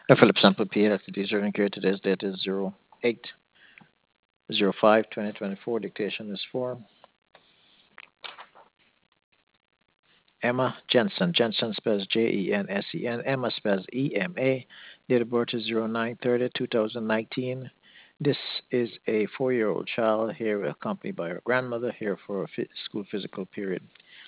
Philip Sample P. Activities during here. Today's date is 08/05/2024. Dictation is for Emma Jensen. Jensen spells Jensen. Emma spells EMA. Date of birth is 09/30/2019. This is a 4-year-old child here accompanied by her grandmother here for a school physical period.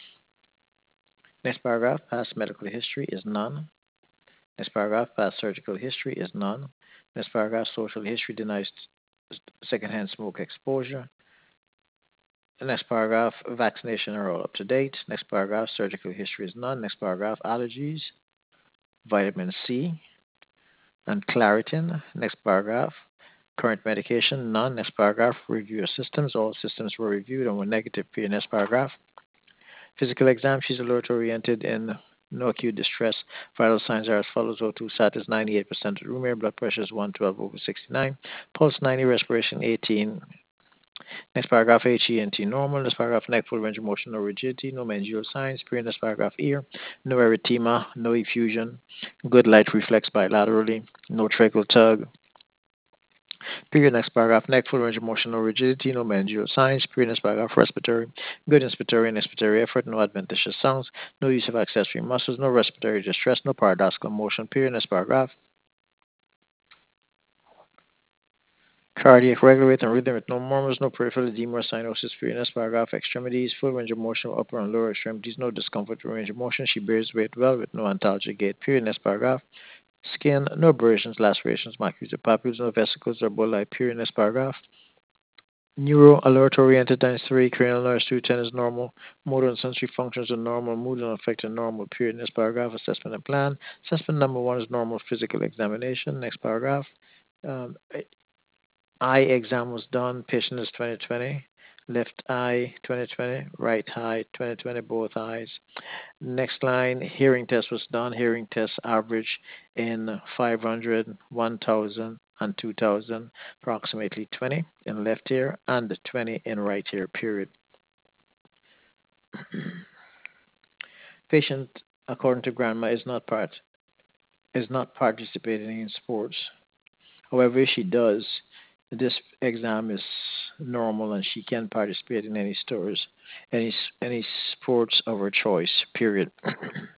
Next paragraph, past medical history is none. Next paragraph, past surgical history is none. Next paragraph, social history denies secondhand smoke exposure. The next paragraph, vaccination are all up to date. Next paragraph, surgical history is none. Next paragraph, allergies, vitamin C, and Claritin. Next paragraph, current medication, none. Next paragraph, review your systems. All systems were reviewed and were negative. Next paragraph, physical exam, she's alert oriented in no acute distress. Vital signs are as follows: O2 sat is 98% of the room air, blood pressure is 112/69, pulse 90, respiration 18. Next paragraph, HENT normal. Next paragraph, neck full range of motion, no rigidity, no meningeal signs. Next paragraph, ear, no erythema, no effusion, good light reflex bilaterally, no tracheal tug. Next paragraph, neck full range of motion, no rigidity, no meningeal signs. Next paragraph, respiratory, good inspiratory and expiratory effort, no adventitious sounds, no use of accessory muscles, no respiratory distress, no paradoxical motion. Next paragraph, cardiac regular rate and rhythm with no murmurs, no peripheral edema or cyanosis. Next paragraph, extremities, full range of motion, upper and lower extremities, no discomfort with range of motion. She bears weight well with no antalgic gait. Next paragraph, skin, no abrasions, lacerations, macules or papules, no vesicles or bullae. Next paragraph, neuro alert oriented times 3, cranial nerves 210 is normal, motor and sensory functions are normal, mood and affect are normal. Next paragraph, assessment and plan. Assessment number 1 is normal physical examination. Next paragraph, um, eye exam was done. Patient is 2020. Left eye 2020. Right eye 2020. Both eyes. Next line, hearing test was done. Hearing test average in 500, 1,000, and 2,000, approximately 20 in left ear and 20 in right ear. Period. Patient, according to grandma, is not participating in sports. However, if she does, this exam is normal and she can participate in any sports of her choice. Period.